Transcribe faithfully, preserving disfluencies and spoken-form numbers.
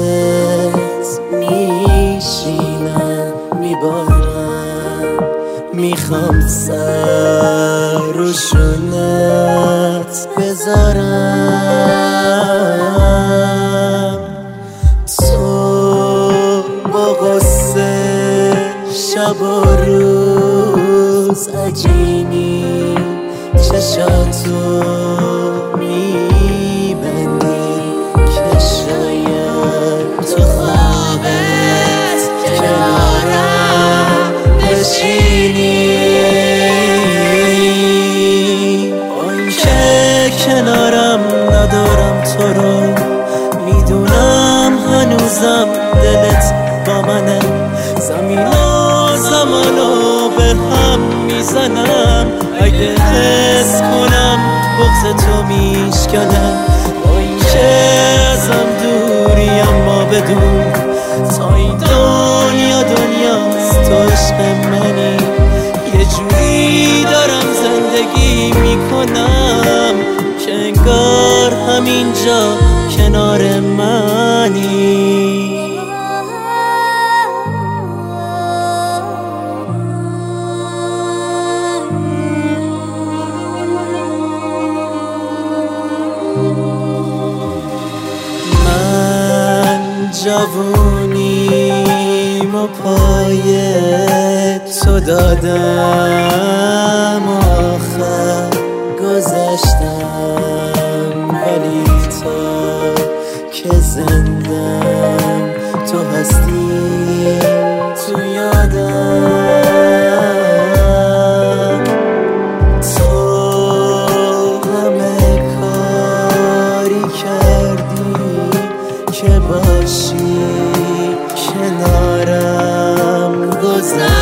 دستت میشینم میبارم، میخوام سر رو شونت بذارم. تو با غصه شب و روز عجینی، چشاتو میبندی که شاید تو خوابت کنارم بشینی. با این که کنارم ندارم تو رو، میدونم هنوزم دلت با منه. زمین و زمانو به هم میزنم اگه حس کنم بغض تو میشکنم. با این که ازم دوری اما بدون تا این دنیا دنیاست، تو عشق منی. یه جوری دارم زندگی میکنم که انگار همینجا کنار منی. جوونیم و پای تو دادم، آخر گذشتم، ولی تو که زندم، تو هستی تو یادم. تو همه کاری کردی که باشی کنارم، گذشت